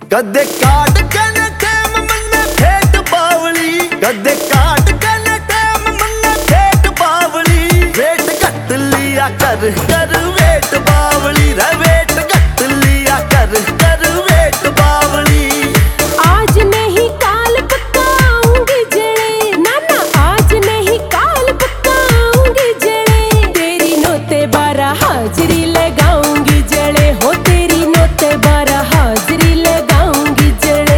कदे काट कने टाइम मन्ने फेट बावली, कदे काट कने टाइम मन्ने फेट बावली। वेट घट लिया कर कर वेट बावली रे, वेट घट लिया कर कर वेट बावली। आज नहीं काल पक्का आऊंगी जड़े, नाना आज नहीं काल पक्का आऊंगी जड़े। तेरी नोते 12 हाजिरी लगाऊंगी जड़े, हो तेरी नोते 12 हाजिरी लगाऊंगी जड़े।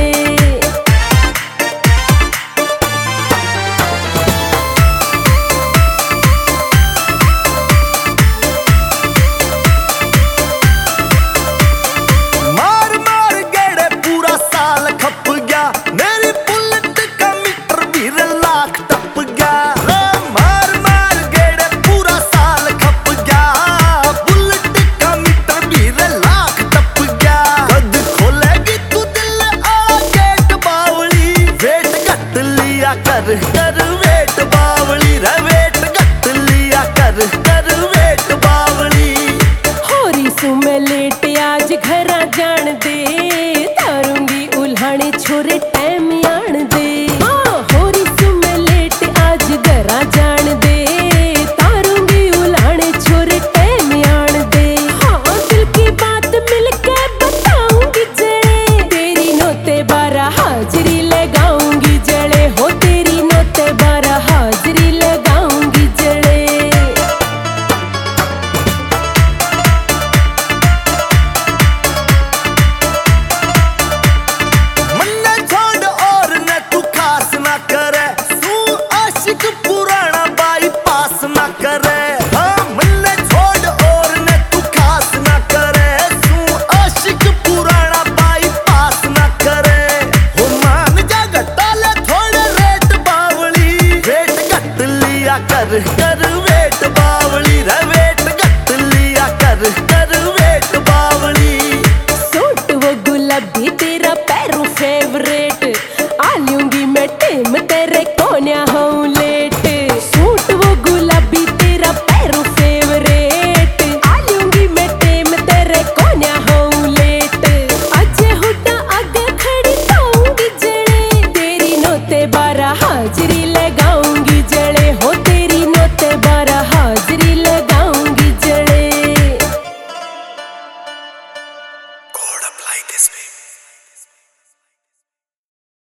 मार मार गेड़े पूरा साल खप गया, मेरी बुलेट का मीटर भी लाख टप गया। मार मार गेड़े पूरा साल खप गया, बुलेट का मीटर भी लाख टप गया। कद खोलेगी तू दिल आ गेट बावली, वेट घट लिया कर कर वेट बावली रे, वेट घट लिया कर कर वेट बावली। होरी सु मैं लेट आज घरा जान दे, तारूंगी उल्हाने छोरे टाइम आन दे। हाँ होरी सु मैं लेट आज घरा जान दे, तारूंगी उल्हाने छोरे टाइम आन दे। हाँ दिल की बात मिलके बताऊंगी जड़े, तेरी नोते 12 हाजिरी लगाऊंगी जड़े, हो तेरी नोते 12 हाजिरी लगाऊंगी जड़े। मन्ने छोड़ और न तू खास ना करे, तू आशिक पुराना बाईपास ना करे। हाँ मन्ने छोड़ और न तू खास ना करे, तू आशिक पुराना बाईपास ना करे। हो मान जा घटा ले थोड़े रेट बावली, वेट घट लिया कर कर वेट बावली रे, वेट घट लिया कर कर वेट बावली। सूट वो गुलाबी तेरा पैरों फेवरेट, आ लूंगी मैं टेम तेरे कोन्या हूँ लेट। सूट वो गुलाबी तेरा पैरों फेवरेट, आ लूंगी मैं टेम तेरे कोन्या हूँ लेट। अजे हुड्डा आगे खड़ी पाऊंगी जड़े, तेरी नोते 12 हाजिरी